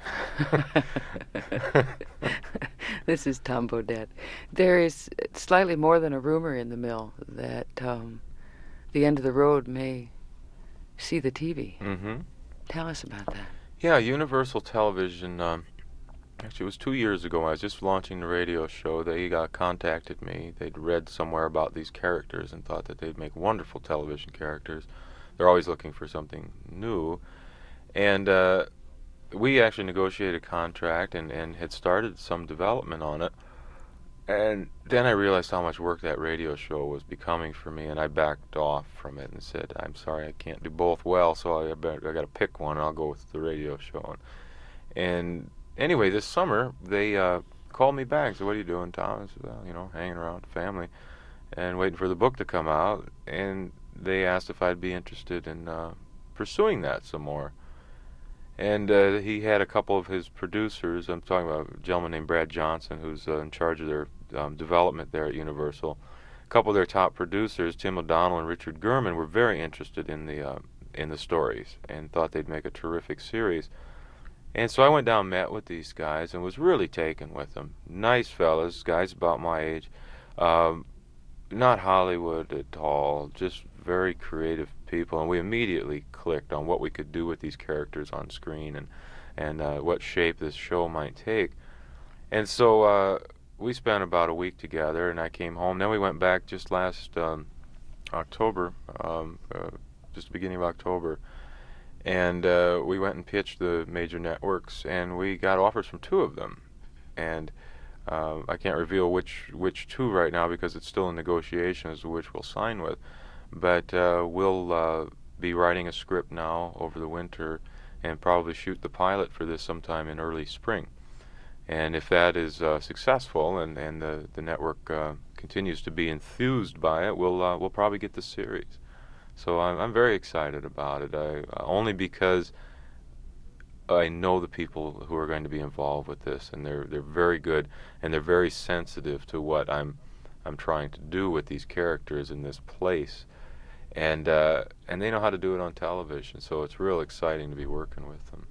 This is Tom Bodett. There is slightly more than a rumor in the mill that um, the end of the road may see the T V. Mm-hmm. Tell us about that. Yeah, Universal Television, um, actually it was two years ago, I was just launching the radio show. They uh, contacted me. They'd read somewhere about these characters and thought that they'd make wonderful television characters. They're always looking for something new. And uh, we actually negotiated a contract and, and had started some development on it. And then I realized how much work that radio show was becoming for me, and I backed off from it and said, I'm sorry, I can't do both well, so I, better, I got to pick one, and I'll go with the radio show. And anyway, this summer, they uh, called me back and said, what are you doing, Tom? I said, well, you know, hanging around family and waiting for the book to come out. And they asked if I'd be interested in uh, pursuing that some more. And uh, he had a couple of his producers. I'm talking about a gentleman named Brad Johnson, who's uh, in charge of their um, development there at Universal. A couple of their top producers, Tim O'Donnell and Richard Gurman, were very interested in the uh, in the stories and thought they'd make a terrific series. And so I went down and met with these guys and was really taken with them. Nice fellas, guys about my age. Um, not Hollywood at all, just very creative people, and we immediately clicked on what we could do with these characters on screen and and uh, what shape this show might take. And so uh, we spent about a week together, and I came home. Then we went back just last um, October, um, uh, just the beginning of October, and uh, we went and pitched the major networks, and we got offers from two of them. And uh, I can't reveal which which two right now because it's still in negotiation as to which we'll sign with. But uh, we'll uh, be writing a script now over the winter and probably shoot the pilot for this sometime in early spring. And if that is uh, successful and, and the, the network uh, continues to be enthused by it, we'll uh, we'll probably get the series. So I'm, I'm very excited about it, I, uh, only because I know the people who are going to be involved with this, and they're they're very good, and they're very sensitive to what I'm I'm trying to do with these characters in this place. And uh, and they know how to do it on television, so it's real exciting to be working with them.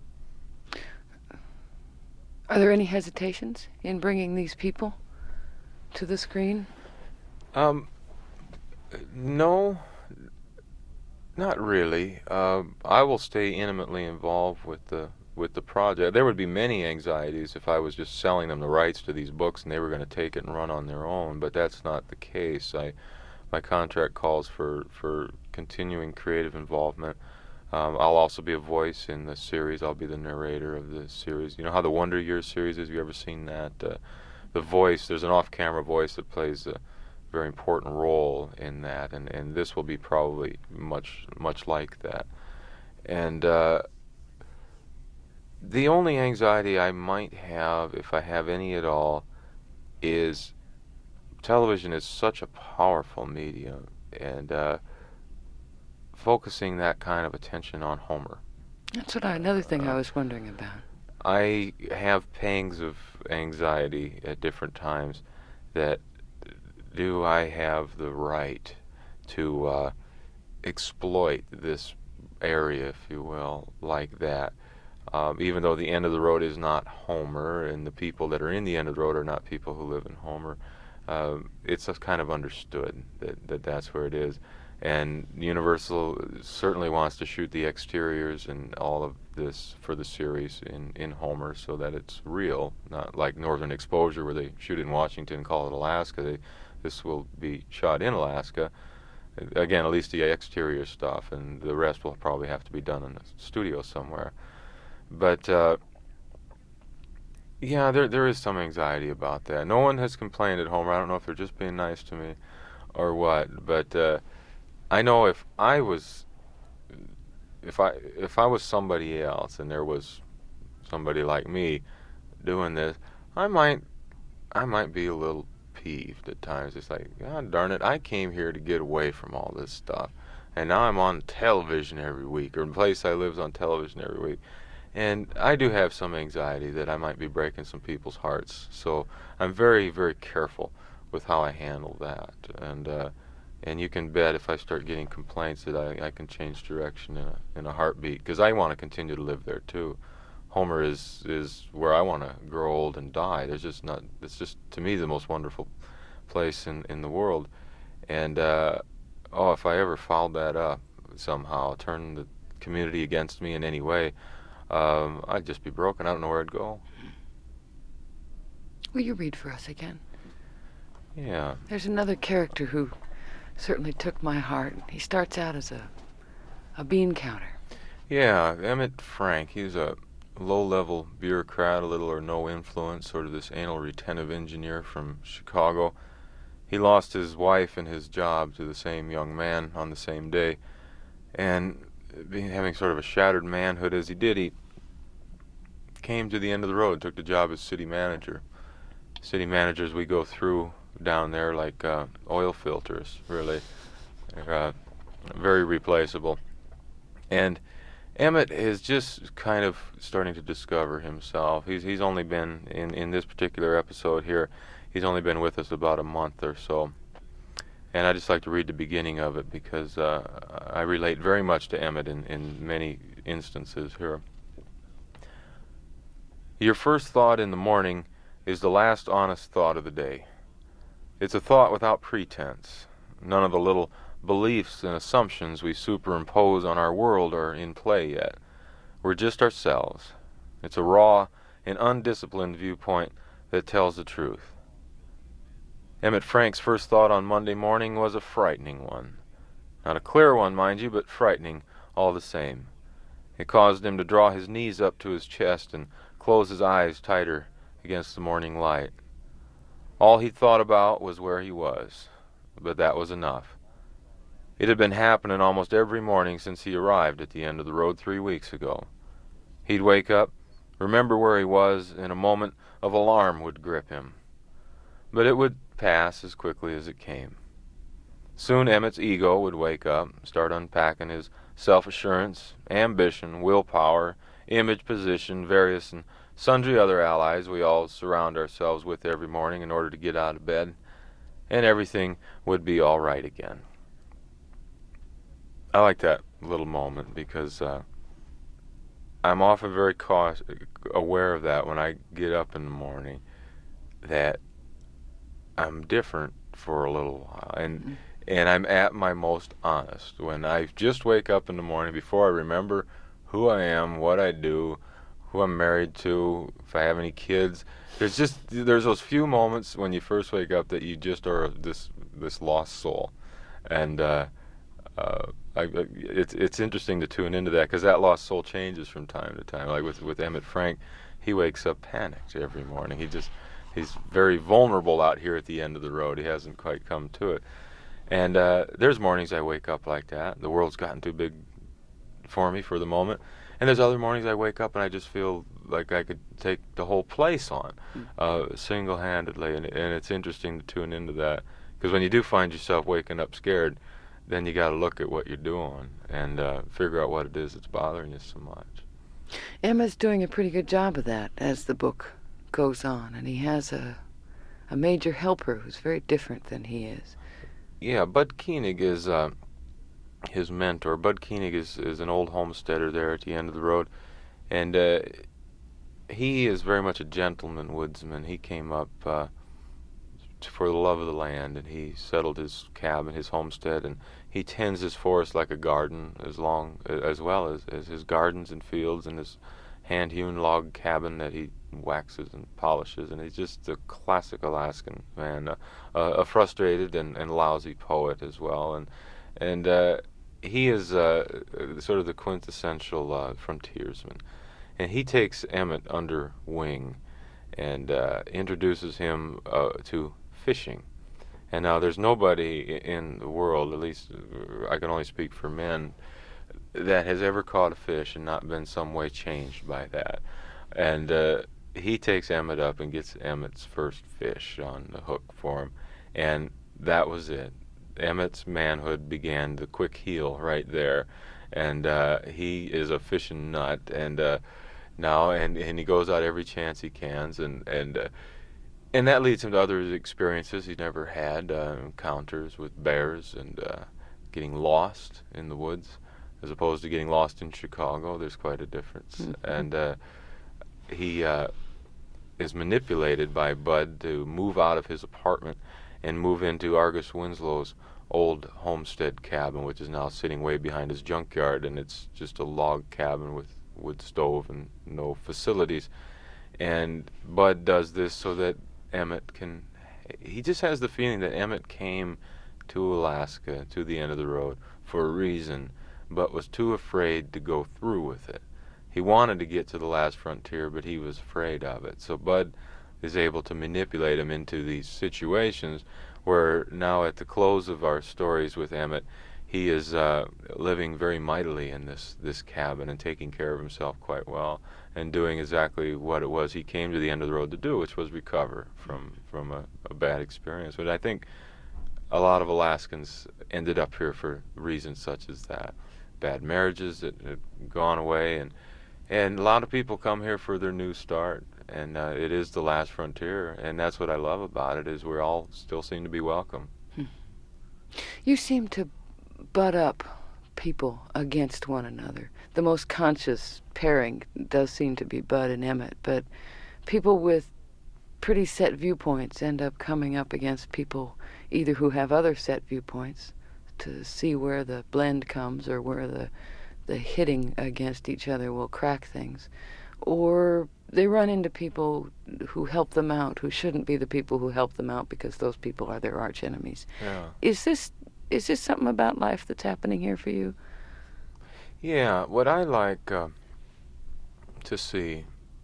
Are there any hesitations in bringing these people to the screen? Um, no, not really. Uh, I will stay intimately involved with the with the project. There would be many anxieties if I was just selling them the rights to these books and they were going to take it and run on their own, but that's not the case. I My contract calls for, for continuing creative involvement. Um, I'll also be a voice in the series. I'll be the narrator of the series. You know how the Wonder Years series is? Have you ever seen that? Uh, the voice, there's an off-camera voice that plays a very important role in that, and, and this will be probably much, much like that. And uh, the only anxiety I might have, if I have any at all, is television is such a powerful medium, and uh, focusing that kind of attention on Homer. That's what I, another thing uh, I was wondering about. I have pangs of anxiety at different times that do I have the right to uh, exploit this area, if you will, like that. Um, even though the end of the road is not Homer, and the people that are in the end of the road are not people who live in Homer, Uh, it's just kind of understood that, that that's where it is. And Universal certainly wants to shoot the exteriors and all of this for the series in, in Homer so that it's real, not like Northern Exposure where they shoot in Washington and call it Alaska. They, this will be shot in Alaska. Again, at least the exterior stuff, and the rest will probably have to be done in a studio somewhere. But uh, yeah, there there is some anxiety about that. No one has complained at Homer. I don't know if they're just being nice to me or what, but uh, I know if I was if I if I was somebody else and there was somebody like me doing this, I might I might be a little peeved at times. It's like, God darn it, I came here to get away from all this stuff, and now I'm on television every week, or the place I live is on television every week. And I do have some anxiety that I might be breaking some people's hearts. So I'm very, very careful with how I handle that. And uh, and you can bet if I start getting complaints that I, I can change direction in a, in a heartbeat, because I want to continue to live there too. Homer is is where I want to grow old and die. There's just not. It's just, to me, the most wonderful place in in the world. And uh, oh, if I ever fouled that up somehow, turn the community against me in any way, um, I'd just be broken. I don't know where I'd go. Will you read for us again? Yeah. There's another character who certainly took my heart. He starts out as a a bean counter. Yeah, Emmett Frank. He's a low-level bureaucrat, a little or no influence, sort of this anal retentive engineer from Chicago. He lost his wife and his job to the same young man on the same day, and being, having sort of a shattered manhood as he did, he came to the end of the road, took the job as city manager. City managers, we go through down there like uh, oil filters, really. They're uh, very replaceable. And Emmett is just kind of starting to discover himself. He's he's only been, in, in this particular episode here, he's only been with us about a month or so. And I just like to read the beginning of it because uh, I relate very much to Emmett in, in many instances here. Your first thought in the morning is the last honest thought of the day. It's a thought without pretense. None of the little beliefs and assumptions we superimpose on our world are in play yet. We're just ourselves. It's a raw and undisciplined viewpoint that tells the truth. Emmett Frank's first thought on Monday morning was a frightening one. Not a clear one, mind you, but frightening all the same. It caused him to draw his knees up to his chest and close his eyes tighter against the morning light. All he thought about was where he was, but that was enough. It had been happening almost every morning since he arrived at the end of the road three weeks ago. He'd wake up, remember where he was, and a moment of alarm would grip him. But it would pass as quickly as it came. Soon Emmett's ego would wake up, start unpacking his self-assurance, ambition, willpower, image, position, various and sundry other allies we all surround ourselves with every morning in order to get out of bed, and everything would be all right again. I like that little moment because uh, I'm often very cautious, aware of that when I get up in the morning, that I'm different for a little while, and mm-hmm. and I'm at my most honest when I just wake up in the morning before I remember who I am, what I do, who I'm married to, if I have any kids. There's just there's those few moments when you first wake up that you just are this this lost soul, and uh, uh, I, it's it's interesting to tune into that because that lost soul changes from time to time. Like with with Emmett Frank, he wakes up panicked every morning. He just he's very vulnerable out here at the end of the road. He hasn't quite come to it, and uh, there's mornings I wake up like that. The world's gotten too big for me for the moment. And there's other mornings I wake up and I just feel like I could take the whole place on, uh, single-handedly. And, and it's interesting to tune into that. Because when you do find yourself waking up scared, then you got to look at what you're doing and uh, figure out what it is that's bothering you so much. Emma's doing a pretty good job of that as the book goes on. And he has a, a major helper who's very different than he is. Yeah, Bud Koenig is... Uh, his mentor. Bud Koenig is, is an old homesteader there at the end of the road, and uh, he is very much a gentleman woodsman. He came up uh, for the love of the land, and he settled his cabin, his homestead, and he tends his forest like a garden, as long as well as, as his gardens and fields and his hand-hewn log cabin that he waxes and polishes. And he's just a classic Alaskan man, uh, a frustrated and, and lousy poet as well, and And uh, he is uh, sort of the quintessential uh, frontiersman. And he takes Emmett under wing and uh, introduces him uh, to fishing. And now there's nobody in the world, at least I can only speak for men, that has ever caught a fish and not been some way changed by that. And uh, he takes Emmett up and gets Emmett's first fish on the hook for him, and that was it. Emmett's manhood began to quick heal right there, and uh, he is a fishing nut, and uh, now and, and he goes out every chance he can, and and uh, and that leads him to other experiences he's never had, uh, encounters with bears and uh, getting lost in the woods, as opposed to getting lost in Chicago. There's quite a difference, mm-hmm. and uh, he uh, is manipulated by Bud to move out of his apartment and move into Argus Winslow's old homestead cabin, which is now sitting way behind his junkyard, and it's just a log cabin with wood stove and no facilities. And Bud does this so that Emmett can, he just has the feeling that Emmett came to Alaska, to the end of the road, for a reason, but was too afraid to go through with it. He wanted to get to the last frontier, but he was afraid of it. So Bud is able to manipulate him into these situations where now at the close of our stories with Emmett, he is uh, living very mightily in this, this cabin and taking care of himself quite well and doing exactly what it was he came to the end of the road to do, which was recover from, from a, a bad experience. But I think a lot of Alaskans ended up here for reasons such as that. Bad marriages that had gone away, and and a lot of people come here for their new start, and uh, it is the last frontier, and that's what I love about it, is we all still seem to be welcome. Hmm. You seem to butt up people against one another. The most conscious pairing does seem to be Bud and Emmett, but people with pretty set viewpoints end up coming up against people either who have other set viewpoints to see where the blend comes or where the the hitting against each other will crack things, or they run into people who help them out, who shouldn't be the people who help them out because those people are their arch enemies. Yeah. Is this is this something about life that's happening here for you? Yeah, what I like uh, to see,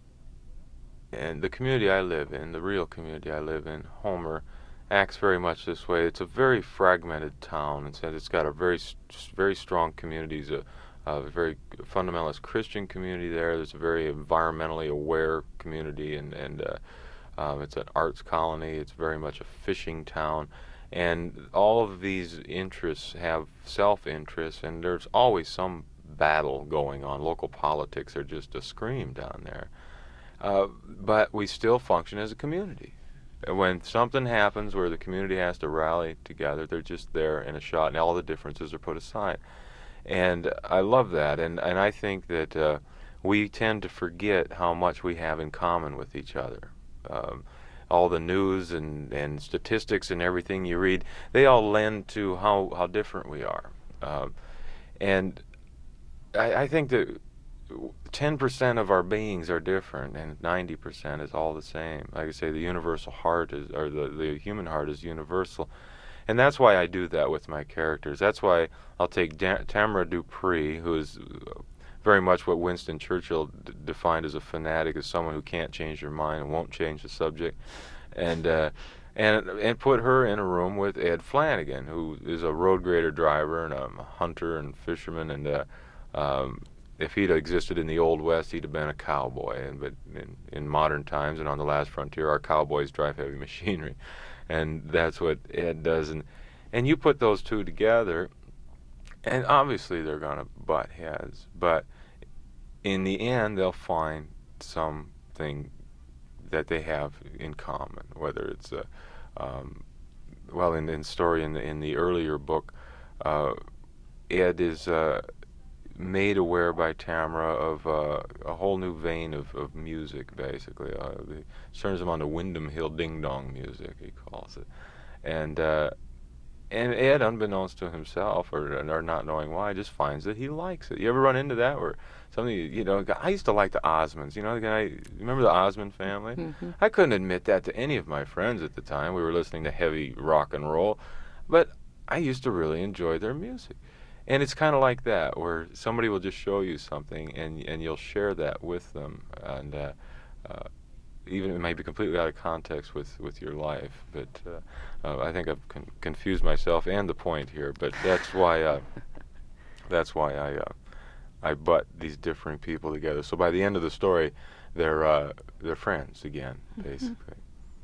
and the community I live in, the real community I live in, Homer, acts very much this way. It's a very fragmented town, and so it's got a very, very strong communities. Uh, Uh, a very fundamentalist Christian community there. There's a very environmentally aware community, and, and uh, um, it's an arts colony. It's very much a fishing town. And all of these interests have self-interest, and there's always some battle going on. Local politics are just a scream down there. Uh, but we still function as a community. When something happens where the community has to rally together, they're just there in a shot, and all the differences are put aside. And I love that, and, and I think that uh, we tend to forget how much we have in common with each other. Um, all the news and, and statistics and everything you read, they all lend to how, how different we are. Um, and I, I think that ten percent of our beings are different, and ninety percent is all the same. Like I say, the universal heart is, or the, the human heart is universal. And that's why I do that with my characters. That's why I'll take da- Tamara Dupree, who is very much what Winston Churchill d- defined as a fanatic, as someone who can't change their mind and won't change the subject, and uh, and and put her in a room with Ed Flanagan, who is a road grader driver and a hunter and fisherman. And uh, um, if he'd existed in the Old West, he'd have been a cowboy. And but in, in modern times and on the last frontier, our cowboys drive heavy machinery. And that's what Ed does. And, and you put those two together, and obviously they're going to butt heads. But in the end, they'll find something that they have in common, whether it's a, um, well, in the story in the, in the earlier book, uh, Ed is uh, made aware by Tamara of uh, a whole new vein of, of music, basically. Uh, the, turns him on to Windham Hill ding-dong music, he calls it. And uh, and Ed, unbeknownst to himself, or, or not knowing why, just finds that he likes it. You ever run into that? Where something, you know, I used to like the Osmonds. You know, the guy, remember the Osmond family? Mm-hmm. I couldn't admit that to any of my friends at the time. We were listening to heavy rock and roll. But I used to really enjoy their music. And it's kind of like that, where somebody will just show you something, and and you'll share that with them, and uh, uh, even it may be completely out of context with, with your life. But uh, uh, I think I've con- confused myself and the point here. But that's why uh, that's why I uh, I butt these differing people together. So by the end of the story, they're uh, they're friends again, basically.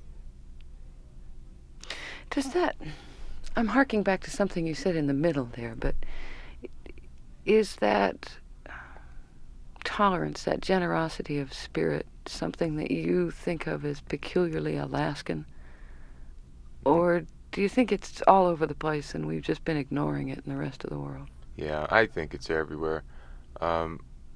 Does that... I'm harking back to something you said in the middle there, but is that tolerance, that generosity of spirit, something that you think of as peculiarly Alaskan? Or do you think it's all over the place and we've just been ignoring it in the rest of the world? Yeah, I think it's everywhere. Um,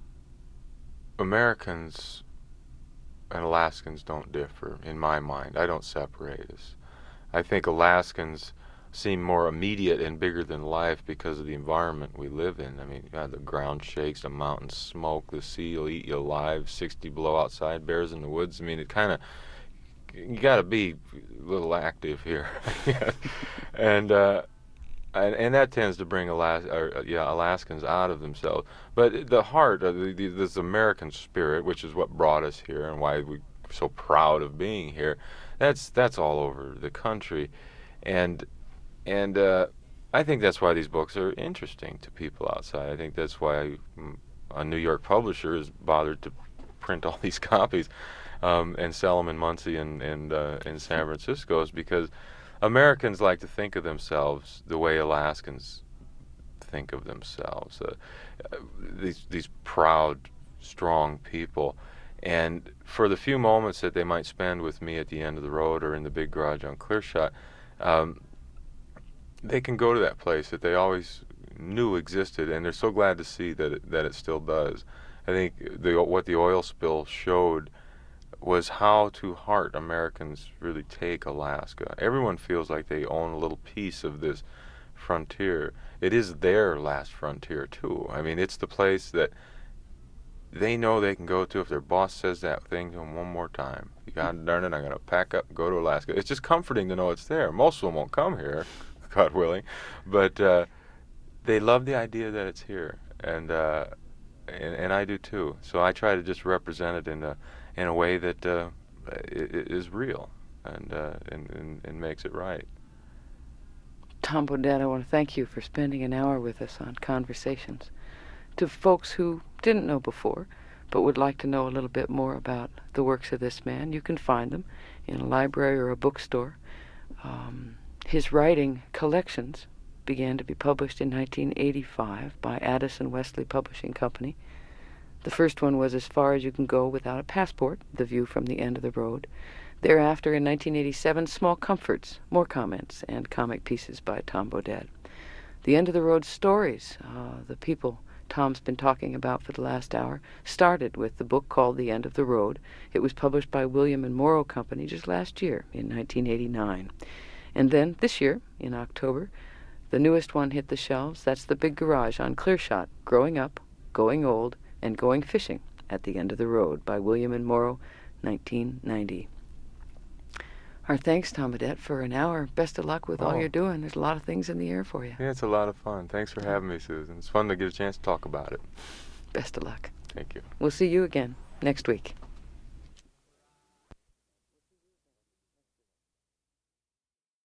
Americans and Alaskans don't differ, in my mind. I don't separate us. I think Alaskans seem more immediate and bigger than life because of the environment we live in. I mean, God, the ground shakes, the mountains smoke, the sea will eat you alive, sixty below outside, bears in the woods. I mean, it kind of, you got to be a little active here. and, uh, and and that tends to bring Alas- or, yeah, Alaskans out of themselves. But the heart, of the, the, this American spirit, which is what brought us here and why we're so proud of being here, that's that's all over the country. And and uh, I think that's why these books are interesting to people outside. I think that's why mm, a New York publisher has bothered to print all these copies um, and sell them in Muncie and, and uh, in San Francisco, is because Americans like to think of themselves the way Alaskans think of themselves. Uh, uh, these these proud, strong people. And for the few moments that they might spend with me at the end of the road or in the big garage on Clearshot, um, they can go to that place that they always knew existed, and they're so glad to see that it, that it still does. I think the, what the oil spill showed was how to heart Americans really take Alaska. Everyone feels like they own a little piece of this frontier. It is their last frontier, too. I mean, it's the place that they know they can go to if their boss says that thing to them one more time. God darn it, I'm going to pack up and go to Alaska. It's just comforting to know it's there. Most of them won't come here, God willing, but uh, they love the idea that it's here, and, uh, and and I do too. So I try to just represent it in a in a way that uh, is real and, uh, and, and and makes it right. Tom Bodett, I want to thank you for spending an hour with us on Conversations. To folks who didn't know before, but would like to know a little bit more about the works of this man, you can find them in a library or a bookstore. Um, his writing collections began to be published in nineteen eighty-five by Addison Wesley Publishing Company. The first one was As Far as You Can Go Without a Passport, The View from the End of the Road. Thereafter, in nineteen eighty-seven, Small Comforts, More Comments, and Comic Pieces by Tom Bodett. The End of the Road stories, uh, the people Tom's been talking about for the last hour, started with the book called The End of the Road. It was published by William and Morrow Company just last year, in nineteen eighty-nine. And then, this year, in October, the newest one hit the shelves. That's The Big Garage on Clearshot, Growing Up, Going Old, and Going Fishing at the End of the Road by William and Morrow, nineteen ninety. Our thanks, Tom Bodett, for an hour. Best of luck with Oh. all you're doing. There's a lot of things in the air for you. Yeah, it's a lot of fun. Thanks for having me, Susan. It's fun to get a chance to talk about it. Best of luck. Thank you. We'll see you again next week.